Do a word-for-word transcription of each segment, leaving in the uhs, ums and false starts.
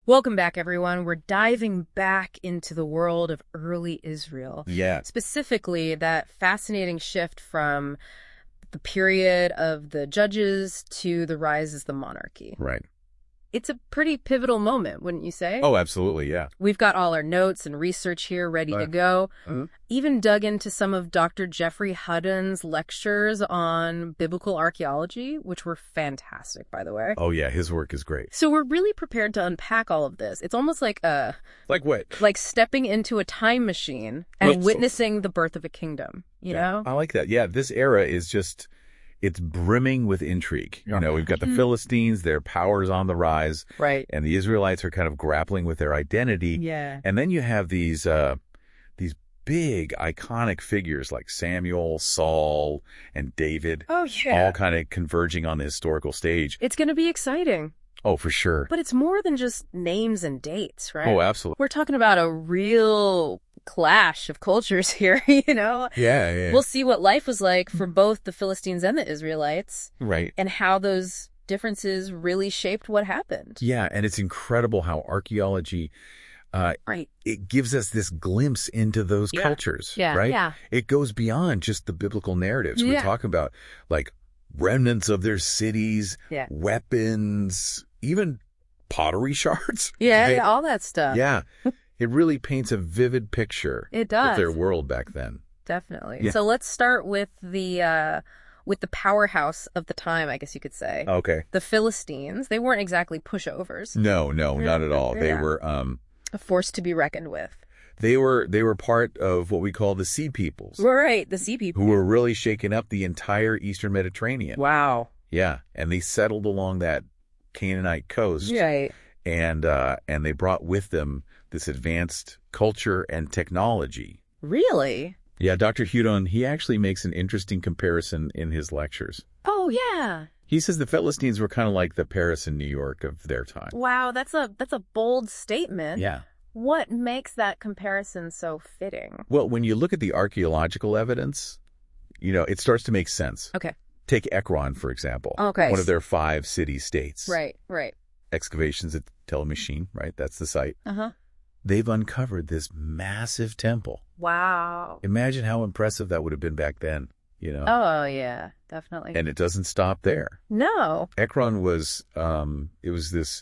Welcome back, everyone. We're diving back into the world of early Israel. Yeah. Specifically, that fascinating shift from the period of the judges to the rise of the monarchy. Right. It's a pretty pivotal moment, wouldn't you say? Oh, absolutely, yeah. We've got all our notes and research here ready Uh, to go. uh-huh. Even dug into some of Doctor Jeffrey Hutton's lectures on biblical archaeology, which were fantastic, by the way. Oh, yeah, his work is great. So we're really prepared to unpack all of this. It's almost like a Like what? like stepping into a time machine and Well, so- witnessing the birth of a kingdom, you Yeah, know? I like that. Yeah, this era is just, it's brimming with intrigue. You know, we've got the Mhm. Philistines, their power's on the rise, Right. and the Israelites are kind of grappling with their identity. Yeah. And then you have these, uh, these big iconic figures like Samuel, Saul, and David, Oh, yeah. all kind of converging on the historical stage. It's going to be exciting. Oh, for sure. But it's more than just names and dates, right? Oh, absolutely. We're talking about a real clash of cultures here, you know? Yeah, yeah. We'll see what life was like for both the Philistines and the Israelites Right. and how those differences really shaped what happened. Yeah, and it's incredible how archaeology, uh, Right. it gives us this glimpse into those Yeah. cultures, Yeah, right? yeah. It goes beyond just the biblical narratives. Yeah. We're talking about like remnants of their cities, Yeah. weapons, even pottery shards. Yeah, right? yeah, all that stuff. Yeah. It really paints a vivid picture It of does. their world back then. Definitely. Yeah. So let's start with the uh, with the powerhouse of the time, I guess you could say. Okay. The Philistines. They weren't exactly pushovers. No, no, not at all. They Yeah. were um A force to be reckoned with. they were they were part of what we call the Sea Peoples, Right, the sea people. who were really shaking up the entire Eastern Mediterranean. Wow. Yeah, and they settled along that Canaanite coast, Right. and uh, and they brought with them this advanced culture and technology. Really? Yeah, Doctor Hudon, he actually makes an interesting comparison in his lectures. Oh, yeah. He says the Philistines were kind of like the Paris and New York of their time. Wow, that's a that's a bold statement. Yeah. What makes that comparison so fitting? Well, when you look at the archaeological evidence, you know, it starts to make sense. Okay. Take Ekron, for example. Okay. One of their five city-states. Right, right. Excavations at Tel Machine, right? That's the site. Uh-huh. They've uncovered this massive temple. Wow. Imagine how impressive that would have been back then, you know? Oh, yeah, definitely. And it doesn't stop there. No. Ekron was, um, it was this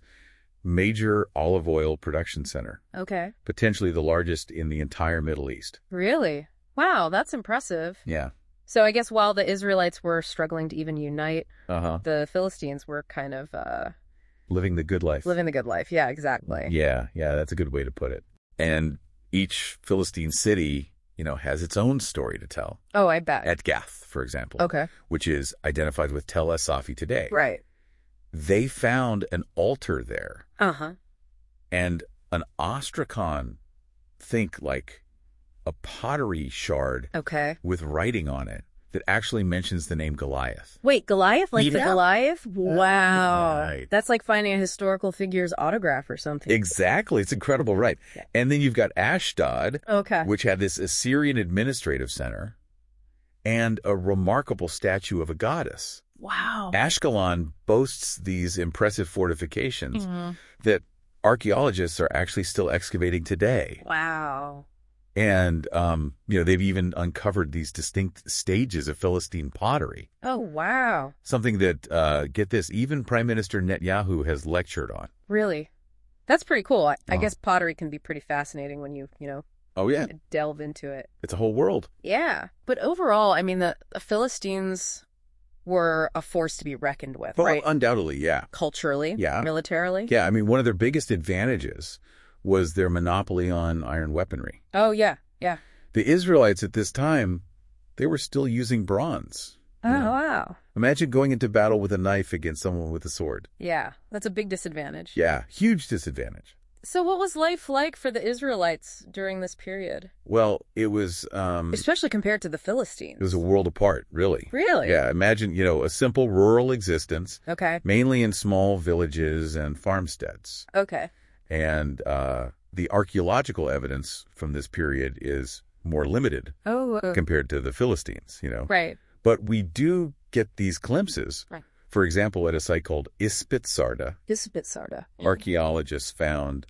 major olive oil production center, Okay. potentially the largest in the entire Middle East. Really? Wow, that's impressive. Yeah. So I guess while the Israelites were struggling to even unite, Uh-huh. the Philistines were kind of uh, Living the good life. living the good life. Yeah, exactly. Yeah, yeah, that's a good way to put it. And each Philistine city, you know, has its own story to tell. Oh, I bet. At Gath, for example, Okay. which is identified with Tel Asafi today. Right. They found an altar there Uh-huh. and an ostracon, think like a pottery shard Okay. with writing on it that actually mentions the name Goliath. Wait, Goliath? Like the Yeah. Goliath? Wow. Right. That's like finding a historical figure's autograph or something. Exactly. It's incredible, right? Yeah. And then you've got Ashdod, Okay. which had this Assyrian administrative center and a remarkable statue of a goddess. Wow. Ashkelon boasts these impressive fortifications Mhm. that archaeologists are actually still excavating today. Wow. And, um, you know, they've even uncovered these distinct stages of Philistine pottery, Oh, wow. something that, uh, get this, even Prime Minister Netanyahu has lectured on. Really? That's pretty cool. I, I Uh-huh. guess pottery can be pretty fascinating when you, you know, Oh, yeah. delve into it. It's a whole world. Yeah. But overall, I mean, the, the Philistines were a force to be reckoned with, Well, right? undoubtedly, yeah. Culturally, Yeah. militarily. Yeah, I mean, one of their biggest advantages was their monopoly on iron weaponry. Oh, yeah. Yeah. The Israelites at this time, they were still using bronze. Oh, you know. wow. Imagine going into battle with a knife against someone with a sword. Yeah. That's a big disadvantage. Yeah, huge disadvantage. So what was life like for the Israelites during this period? Well, it was um, Especially compared to the Philistines. it was a world apart, really. Really? Yeah, imagine, you know, a simple rural existence, Okay. mainly in small villages and farmsteads. Okay. And uh, the archaeological evidence from this period is more limited Oh, uh, compared to the Philistines, you know. right. But we do get these glimpses. Right. For example, at a site called Ispitsarda, Ispitsarda. archaeologists found,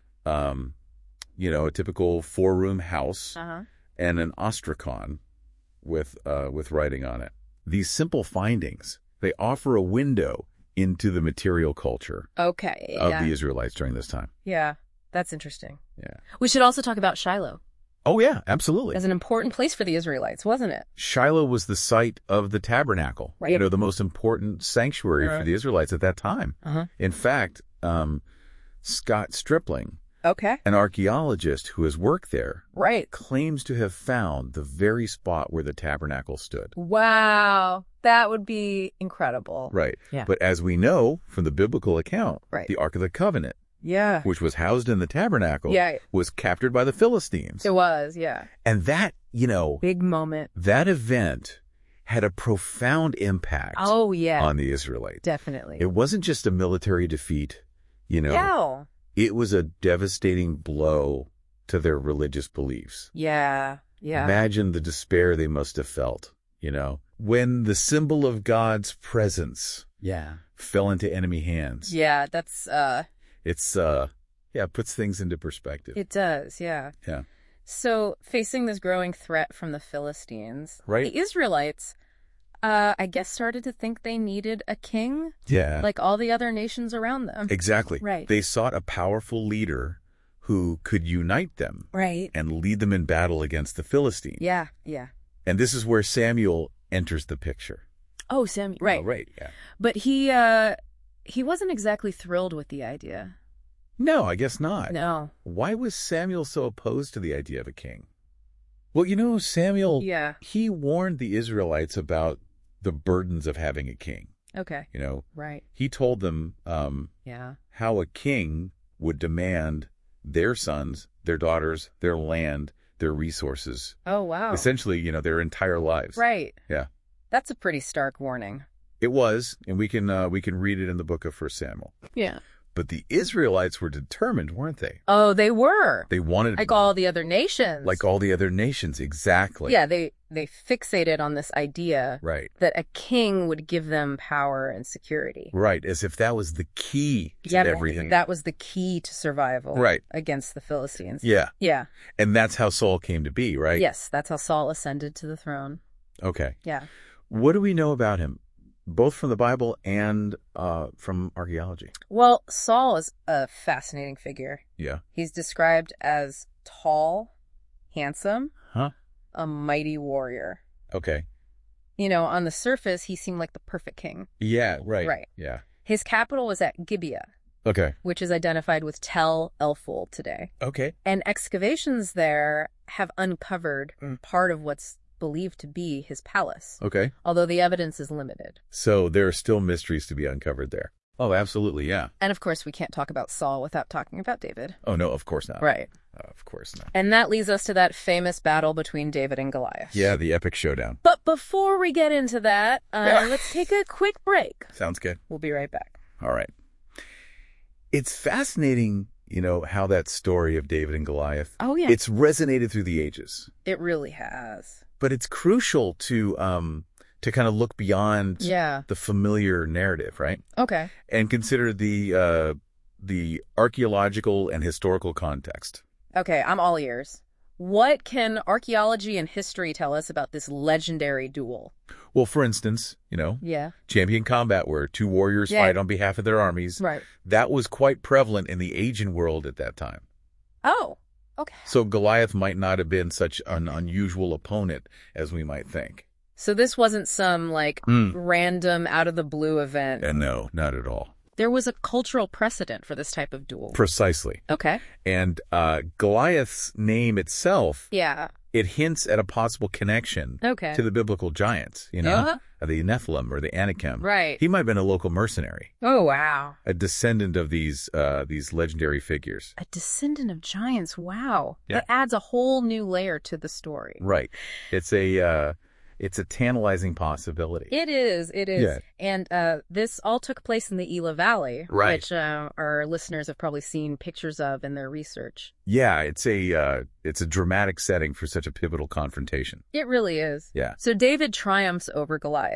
um, you know, a typical four-room house Uh-huh. and an ostrakon with uh, with writing on it. These simple findings, they offer a window into the material culture Okay. of Yeah. the Israelites during this time. Yeah. That's interesting. Yeah. We should also talk about Shiloh Oh, yeah, absolutely. as an important place for the Israelites, wasn't it? Shiloh was the site of the tabernacle, Right. you know, the most important sanctuary Right. for the Israelites at that time. Uh-huh. In fact, um, Scott Stripling, Okay. an archaeologist who has worked there, Right. claims to have found the very spot where the tabernacle stood. Wow. That would be incredible. Right. Yeah. But as we know from the biblical account, Right. the Ark of the Covenant, Yeah. which was housed in the tabernacle, Yeah. was captured by the Philistines. It was. Yeah. And that, you know, Big moment. that event had a profound impact Oh, yeah. on the Israelites. Definitely. It wasn't just a military defeat, you know. Yeah. It was a devastating blow to their religious beliefs. Yeah. Yeah. Imagine the despair they must have felt, you know, when the symbol of God's presence Yeah. fell into enemy hands. Yeah. That's, uh, It's, uh, yeah, it puts things into perspective. it does. Yeah. Yeah. So, facing this growing threat from the Philistines, Right. the Israelites, uh, I guess, started to think they needed a king, Yeah. like all the other nations around them. Exactly. Right. They sought a powerful leader who could unite them Right. and lead them in battle against the Philistines. Yeah. Yeah. And this is where Samuel enters the picture. Oh, Sam. Right. Oh, right. Yeah. But he, uh, he wasn't exactly thrilled with the idea. No, I guess not. No. Why was Samuel so opposed to the idea of a king? Well, you know, Samuel, Yeah. he warned the Israelites about the burdens of having a king. Okay. You know, Right. he told them um, Yeah. how a king would demand their sons, their daughters, their land, their resources, Oh, wow. essentially, you know, their entire lives. Right. Yeah. That's a pretty stark warning. It was, and we can uh, we can read it in the book of First Samuel. Yeah. But the Israelites were determined, weren't they? Oh, they were. They wanted Like all the other nations. like all the other nations, exactly. Yeah, they, they fixated on this idea Right. that a king would give them power and security. Right, as if that was the key to Yeah, everything. that was the key to survival. Right. Against the Philistines. Yeah, Yeah. and that's how Saul came to be, right? Yes, that's how Saul ascended to the throne. Okay. Yeah. What do we know about him, both from the Bible and uh, from archaeology? Well, Saul is a fascinating figure. Yeah. He's described as tall, handsome, Huh? a mighty warrior. Okay. You know, on the surface, he seemed like the perfect king. Yeah, right. Right. Yeah. His capital was at Gibeah, Okay. which is identified with Tel El-Ful today. Okay. And excavations there have uncovered Mm. part of what's believed to be his palace, Okay. although the evidence is limited. So there are still mysteries to be uncovered there. Oh, absolutely, yeah. And of course, we can't talk about Saul without talking about David. Oh, no, of course not. Right. Uh, of course not. And that leads us to that famous battle between David and Goliath. Yeah, the epic showdown. But before we get into that, uh, let's take a quick break. Sounds good. We'll be right back. All right. It's fascinating, you know, how that story of David and Goliath, Oh, yeah. it's resonated through the ages. It really has. But it's crucial to um to kind of look beyond Yeah. the familiar narrative, right? Okay. And consider the uh the archaeological and historical context. Okay, I'm all ears. What can archaeology and history tell us about this legendary duel? Well, for instance, you know, Yeah. champion combat where two warriors Yeah. fight on behalf of their armies. Right. That was quite prevalent in the Asian world at that time. Oh, okay. So Goliath might not have been such an unusual opponent as we might think. So this wasn't some, like, Mm. random, out-of-the-blue event. And no, not at all. There was a cultural precedent for this type of duel. Precisely. Okay. And uh, Goliath's name itself, Yeah. it hints at a possible connection Okay. to the biblical giants, you know, Uh-huh. the Nephilim or the Anakim. Right. He might have been a local mercenary, Oh, wow. a descendant of these uh, these legendary figures. A descendant of giants. Wow. Yeah. That adds a whole new layer to the story. Right. It's a uh, it's a tantalizing possibility. It is. It is. Yeah. And uh, this all took place in the Elah Valley, Right. which uh, our listeners have probably seen pictures of in their research. Yeah, it's a uh, it's a dramatic setting for such a pivotal confrontation. It really is. Yeah. So David triumphs over Goliath.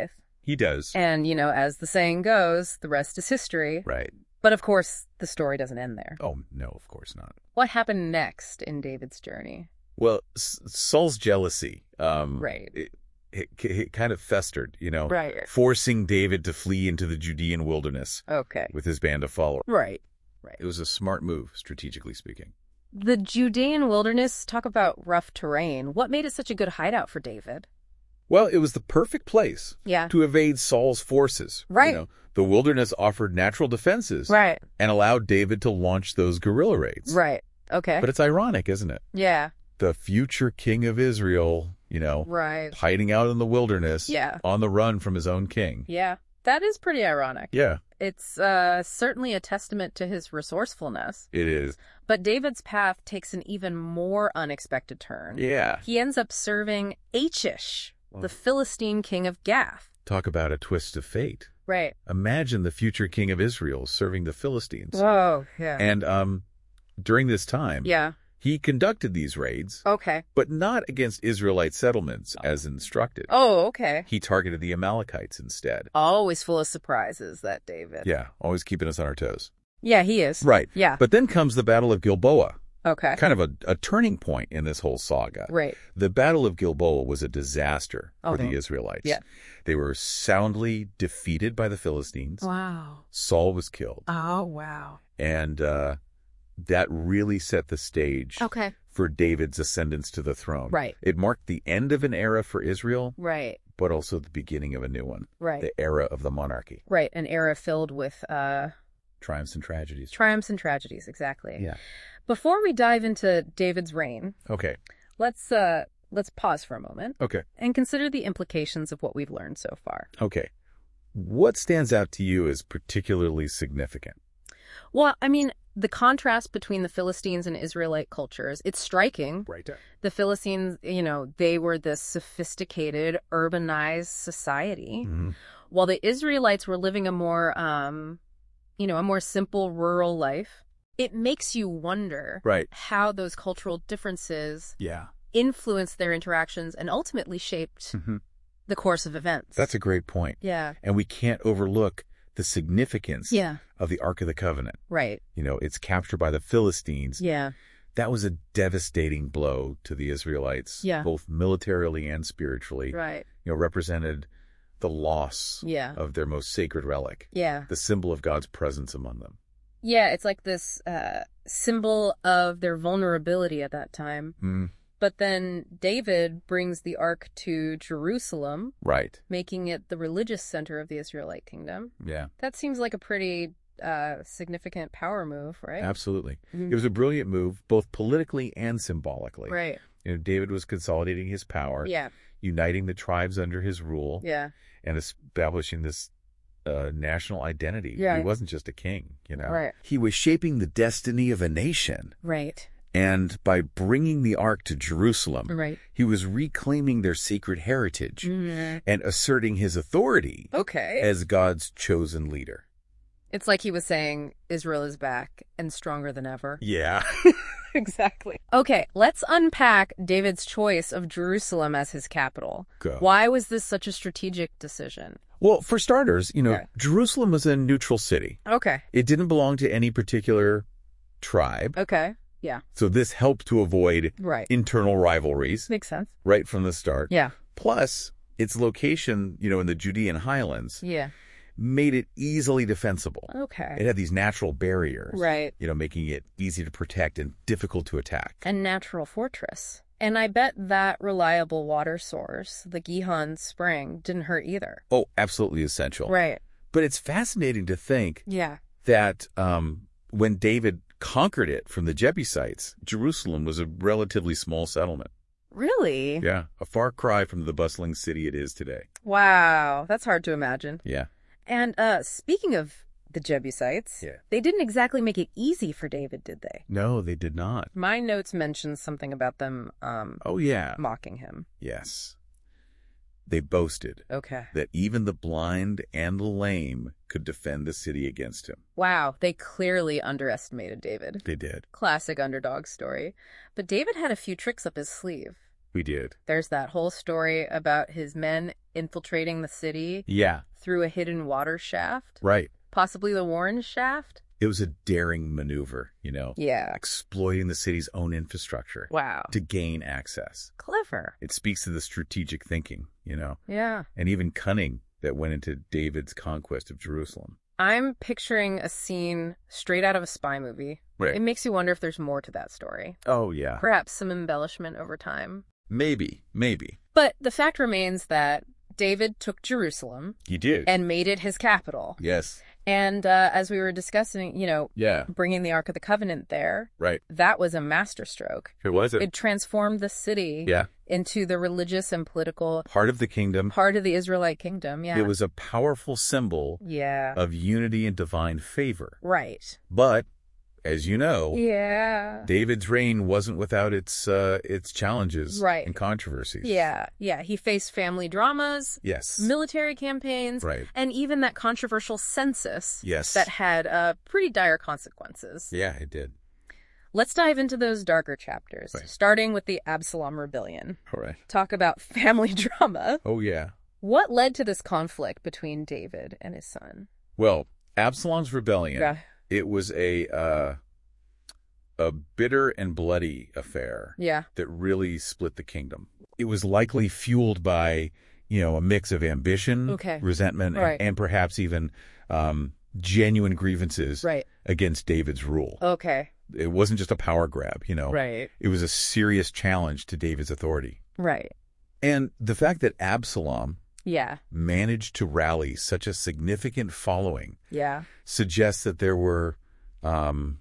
He does. And, you know, as the saying goes, the rest is history. Right. But of course, the story doesn't end there. Oh, no, of course not. What happened next in David's journey? Well, S- Saul's jealousy, um, Right. It, it, it kind of festered, you know, Right. forcing David to flee into the Judean wilderness Okay. with his band of followers. Right. Right. It was a smart move, strategically speaking. The Judean wilderness, talk about rough terrain. What made it such a good hideout for David? Well, it was the perfect place Yeah. to evade Saul's forces. Right. You know, the wilderness offered natural defenses Right. and allowed David to launch those guerrilla raids. Right. Okay. But it's ironic, isn't it? Yeah. The future king of Israel, you know, Right. hiding out in the wilderness, Yeah. on the run from his own king. Yeah. That is pretty ironic. Yeah, It's uh, certainly a testament to his resourcefulness. it is. But David's path takes an even more unexpected turn. Yeah. He ends up serving Achish, the Philistine king of Gath. Talk about a twist of fate. Right. Imagine the future king of Israel serving the Philistines. Oh, yeah. And um, during this time, Yeah. he conducted these raids, Okay. but not against Israelite settlements as instructed. Oh, okay. He targeted the Amalekites instead. Always full of surprises, that David. Yeah, always keeping us on our toes. Yeah, he is. Right. Yeah. But then comes the Battle of Gilboa, Okay. kind of a, a turning point in this whole saga. Right. The Battle of Gilboa was a disaster Oh, for the no. Israelites. Yeah. They were soundly defeated by the Philistines. Wow. Saul was killed. Oh, wow. And uh, that really set the stage Okay. for David's ascendance to the throne. Right. It marked the end of an era for Israel, Right. but also the beginning of a new one. Right. The era of the monarchy. Right. An era filled with uh, Triumphs and tragedies. triumphs and tragedies. Exactly. Yeah. Before we dive into David's reign, Okay. let's uh, let's pause for a moment Okay. and consider the implications of what we've learned so far. Okay. What stands out to you as particularly significant? Well, I mean, the contrast between the Philistines and Israelite cultures, it's striking. Right. The Philistines, you know, they were this sophisticated, urbanized society, Mm-hmm. while the Israelites were living a more, um, you know, a more simple rural life. It makes you wonder Right. how those cultural differences Yeah. influenced their interactions and ultimately shaped Mm-hmm. the course of events. That's a great point. Yeah. And we can't overlook the significance Yeah. of the Ark of the Covenant. Right. You know, it's captured by the Philistines. Yeah. That was a devastating blow to the Israelites, Yeah. both militarily and spiritually. Right. You know, represented the loss Yeah. of their most sacred relic, Yeah. the symbol of God's presence among them. Yeah, it's like this uh, symbol of their vulnerability at that time. Mm, But then David brings the ark to Jerusalem, right. making it the religious center of the Israelite kingdom. Yeah, That seems like a pretty uh, significant power move, right? absolutely. Mhm. It was a brilliant move, both politically and symbolically. Right. You know, David was consolidating his power, Yeah. uniting the tribes under his rule, Yeah. and establishing this uh, national identity. Yeah. He wasn't just a king, you know. Right. He was shaping the destiny of a nation. Right. And by bringing the ark to Jerusalem, Right. he was reclaiming their sacred heritage Mhm. and asserting his authority Okay. as God's chosen leader. It's like he was saying, Israel is back and stronger than ever. Yeah. Exactly. Okay, let's unpack David's choice of Jerusalem as his capital. Go. Why was this such a strategic decision? Well, for starters, you know, Okay. Jerusalem was a neutral city. Okay. It didn't belong to any particular tribe. Okay. Yeah. So this helped to avoid Right. internal rivalries Makes sense. right from the start. Yeah. Plus, its location, you know, in the Judean highlands Yeah. made it easily defensible. It Okay. had these natural barriers, Right. you know, making it easy to protect and difficult to attack. A natural fortress. And I bet that reliable water source, the Gihon Spring, didn't hurt either. Oh, absolutely essential. Right. But it's fascinating to think Yeah. that um, when David conquered it from the Jebusites, Jerusalem was a relatively small settlement. Really? Yeah, a far cry from the bustling city it is today. Wow. That's hard to imagine. Yeah. And uh, speaking of the Jebusites, Yeah. they didn't exactly make it easy for David, did they? No, they did not. My notes mention something about them um, Oh, yeah. mocking him. Yes. They boasted Okay. that even the blind and the lame could defend the city against him. Wow, they clearly underestimated David. They did. Classic underdog story. But David had a few tricks up his sleeve. We did. There's that whole story about his men infiltrating the city Yeah. through a hidden water shaft, Right. possibly the Warren shaft. It was a daring maneuver, you know, Yeah. exploiting the city's own infrastructure Wow. to gain access. Clever. It speaks to the strategic thinking, you know, Yeah. and even cunning that went into David's conquest of Jerusalem. I'm picturing a scene straight out of a spy movie. Right. It makes you wonder if there's more to that story. Oh, yeah. Perhaps some embellishment over time. Maybe, maybe. But the fact remains that David took Jerusalem He did. and made it his capital. Yes. And uh, as we were discussing, you know, Yeah. bringing the Ark of the Covenant there, Right. that was a masterstroke. It was it. It transformed the city Yeah. into the religious and political Part of the kingdom. part of the Israelite kingdom. Yeah. It was a powerful symbol Yeah. of unity and divine favor. Right. But, as you know, Yeah. David's reign wasn't without its uh, its challenges Right. and controversies. Yeah. Yeah. He faced family dramas, Yes. military campaigns, Right. and even that controversial census Yes. that had uh, pretty dire consequences. Yeah, it did. Let's dive into those darker chapters, Right. starting with the Absalom Rebellion. All right. Talk about family drama. Oh, yeah. What led to this conflict between David and his son? Well, Absalom's rebellion, Yeah. it was a uh, a bitter and bloody affair Yeah. that really split the kingdom. It was likely fueled by, you know, a mix of ambition, Okay. resentment, Right. and, and perhaps even um, genuine grievances Right. against David's rule. Okay. It wasn't just a power grab, you know. Right. It was a serious challenge to David's authority. Right. And the fact that Absalom Yeah. managed to rally such a significant following Yeah. suggests that there were um,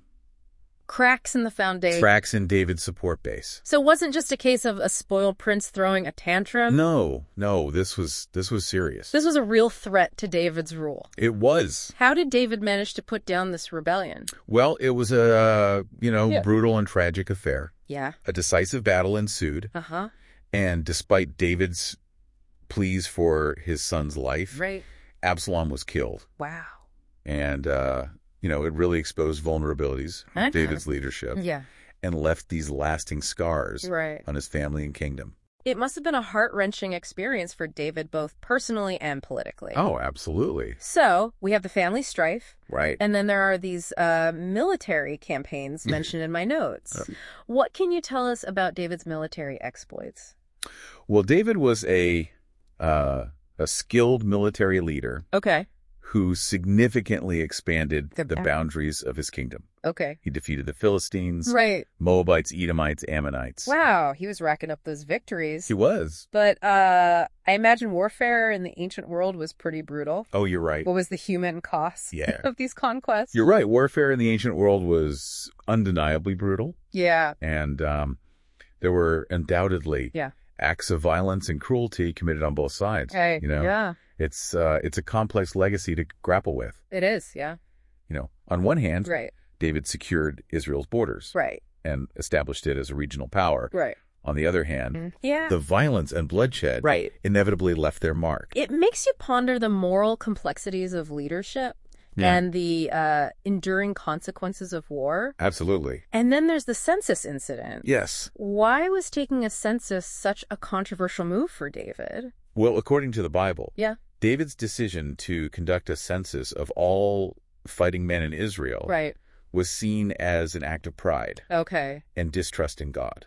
Cracks in the foundation. cracks in David's support base. So it wasn't just a case of a spoiled prince throwing a tantrum. No, no, this was this was serious. This was a real threat to David's rule. It was. How did David manage to put down this rebellion? Well, it was a uh, you know Yeah. brutal and tragic affair. Yeah. A decisive battle ensued, Uh-huh. and despite David's pleas for his son's life, Right. Absalom was killed. Wow. And uh, you know, it really exposed vulnerabilities of Okay. David's leadership Yeah. and left these lasting scars Right. on his family and kingdom. It must have been a heart-wrenching experience for David, both personally and politically. Oh, absolutely. So we have the family strife, Right. and then there are these uh, military campaigns mentioned in my notes. What can you tell us about David's military exploits? Well, David was a uh, a skilled military leader Okay. who significantly expanded The the, ba- boundaries of his kingdom. Okay. He defeated the Philistines, Right. Moabites, Edomites, Ammonites. Wow, he was racking up those victories. He was. But uh, I imagine warfare in the ancient world was pretty brutal. Oh, you're right. What was the human cost Yeah. of these conquests? You're right. Warfare in the ancient world was undeniably brutal. Yeah. And um, there were undoubtedly Yeah. acts of violence and cruelty committed on both sides. Hey, You know, yeah, it's uh, it's a complex legacy to grapple with. it is. Yeah. You know, on one hand, Right. David secured Israel's borders Right. and established it as a regional power. Right. On the other hand, Yeah. the violence and bloodshed Right. inevitably left their mark. It makes you ponder the moral complexities of leadership Yeah. and the uh, enduring consequences of war. Absolutely. And then there's the census incident. Yes. Why was taking a census such a controversial move for David? Well, according to the Bible, Yeah. David's decision to conduct a census of all fighting men in Israel Right. was seen as an act of pride Okay. and distrust in God.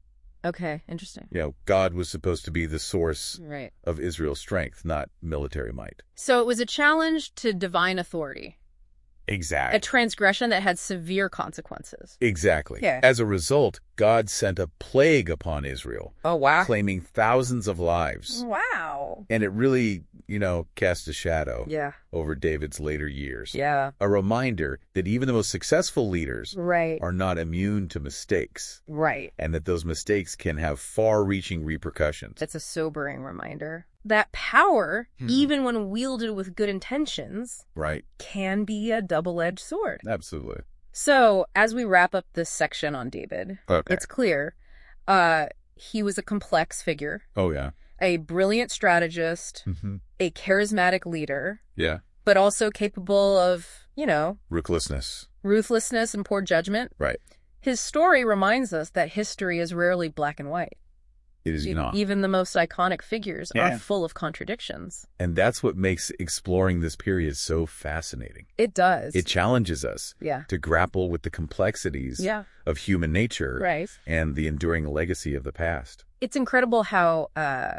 Okay. Interesting. You know, God was supposed to be the source Right. of Israel's strength, not military might. So it was a challenge to divine authority, Exactly. a transgression that had severe consequences. Exactly. Yeah. As a result, God sent a plague upon Israel, Oh, wow. claiming thousands of lives. Wow. And it really, you know, cast a shadow Yeah. over David's later years. Yeah. A reminder that even the most successful leaders Right. are not immune to mistakes, Right. and that those mistakes can have far-reaching repercussions. That's a sobering reminder. That power, Hmm. even when wielded with good intentions, Right. can be a double-edged sword. Absolutely. So, as we wrap up this section on David, Okay. it's clear uh, he was a complex figure, Oh, yeah. a brilliant strategist, Mm-hmm. a charismatic leader, Yeah. but also capable of, you know, Ruthlessness. ruthlessness and poor judgment. Right. His story reminds us that history is rarely black and white. It is E- not. Even the most iconic figures Yeah. are full of contradictions. And that's what makes exploring this period so fascinating. It does. It challenges us yeah. to grapple with the complexities Yeah. of human nature Right. and the enduring legacy of the past. It's incredible how uh,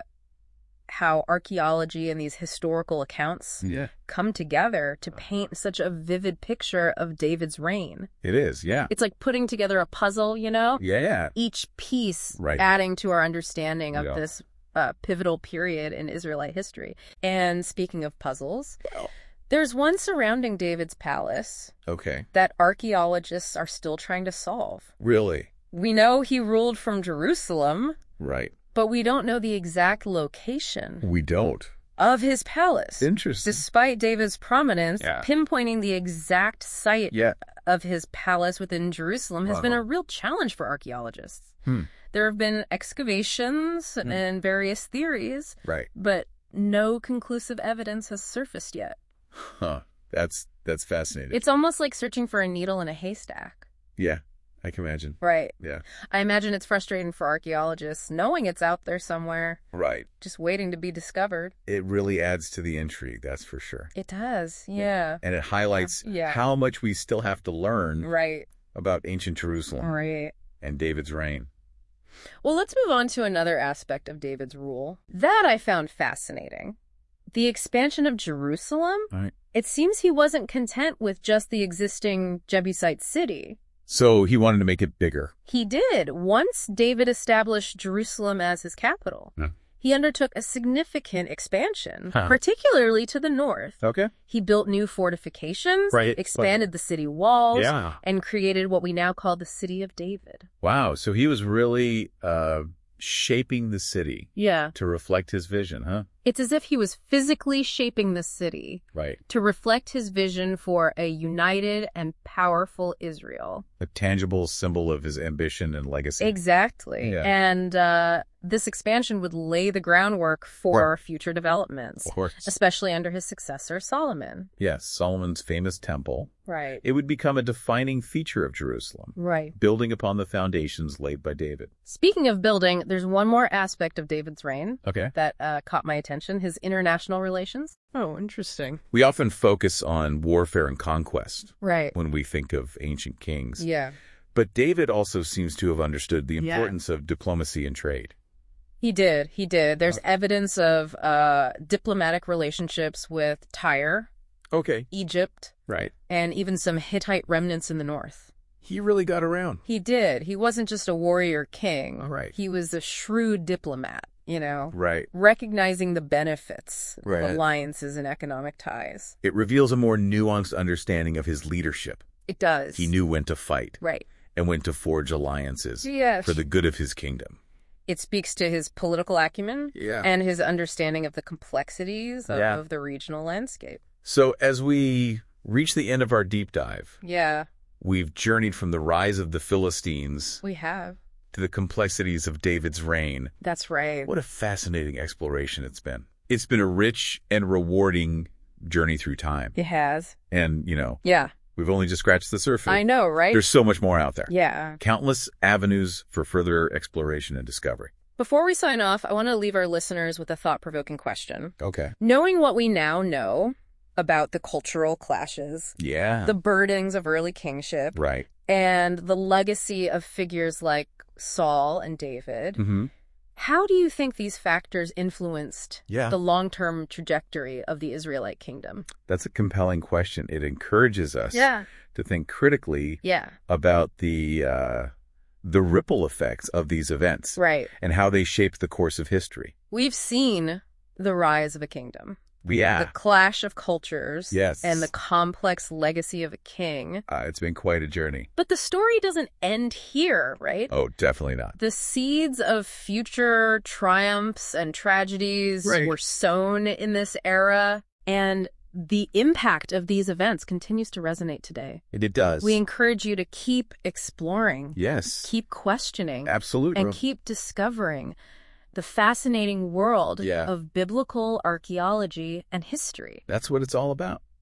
how archaeology and these historical accounts Yeah. come together to paint such a vivid picture of David's reign. It is, yeah. It's like putting together a puzzle, you know? Yeah. Each piece Right. adding to our understanding of Yeah. this uh, pivotal period in Israelite history. And speaking of puzzles, Well. there's one surrounding David's palace Okay. that archaeologists are still trying to solve. Really? We know he ruled from Jerusalem, Right. but we don't know the exact location We don't. of his palace. Interesting. Despite David's prominence, Yeah. pinpointing the exact site Yeah. of his palace within Jerusalem has Wow. been a real challenge for archaeologists. Hmm. There have been excavations and various theories, Right. but no conclusive evidence has surfaced yet. Huh. That's that's fascinating. It's almost like searching for a needle in a haystack. Yeah. I can imagine. Right. Yeah. I imagine it's frustrating for archaeologists knowing it's out there somewhere, Right. just waiting to be discovered. It really adds to the intrigue, that's for sure. It does, yeah. And it highlights Yeah. how much we still have to learn Right, about ancient Jerusalem right. and David's reign. Well, let's move on to another aspect of David's rule. That I found fascinating. The expansion of Jerusalem. Right. It seems he wasn't content with just the existing Jebusite city. So he wanted to make it bigger. He did. Once David established Jerusalem as his capital, Yeah. he undertook a significant expansion, Huh. particularly to the north. Okay. He built new fortifications, Right, expanded the city walls, Yeah. and created what we now call the City of David. Wow. So he was really uh, shaping the city Yeah. to reflect his vision, huh? It's as if he was physically shaping the city Right. to reflect his vision for a united and powerful Israel. A tangible symbol of his ambition and legacy. Exactly. Yeah. And uh, this expansion would lay the groundwork for future developments, Of course. especially under his successor, Solomon. Yes, Solomon's famous temple. Right. It would become a defining feature of Jerusalem, Right. building upon the foundations laid by David. Speaking of building, there's one more aspect of David's reign Okay. that uh, caught my attention, his international relations. Oh, interesting. We often focus on warfare and conquest Right. when we think of ancient kings. Yeah. But David also seems to have understood the Yeah. importance of diplomacy and trade. He did. He did. There's evidence of uh, diplomatic relationships with Tyre, Okay. Egypt, Right. and even some Hittite remnants in the north. He really got around. He did. He wasn't just a warrior king. All right. He was a shrewd diplomat, you know, Right. recognizing the benefits Right. of alliances and economic ties. It reveals a more nuanced understanding of his leadership. It does. He knew when to fight Right. and when to forge alliances Yes. for the good of his kingdom. It speaks to his political acumen Yeah. and his understanding of the complexities of, Yeah. of the regional landscape. So as we reach the end of our deep dive, Yeah, we've journeyed from the rise of the Philistines we have. to the complexities of David's reign. That's right. What a fascinating exploration it's been. It's been a rich and rewarding journey through time. It has. And, you know, Yeah. we've only just scratched the surface. I know, right? There's so much more out there. Yeah. Countless avenues for further exploration and discovery. Before we sign off, I want to leave our listeners with a thought-provoking question. Okay. Knowing what we now know about the cultural clashes, Yeah. the burdens of early kingship, Right. and the legacy of figures like Saul and David, Mm-hmm. how do you think these factors influenced Yeah. the long-term trajectory of the Israelite kingdom? That's a compelling question. It encourages us Yeah. to think critically Yeah. about the uh, the ripple effects of these events Right. and how they shaped the course of history. We've seen the rise of a kingdom. Yeah. The clash of cultures. Yes. And the complex legacy of a king. Uh, it's been quite a journey. But the story doesn't end here, right? Oh, definitely not. The seeds of future triumphs and tragedies Right. were sown in this era, and the impact of these events continues to resonate today. It, it does. We encourage you to keep exploring, yes. keep questioning, Absolutely. and keep discovering the fascinating world Yeah. of biblical archaeology and history. That's what it's all about.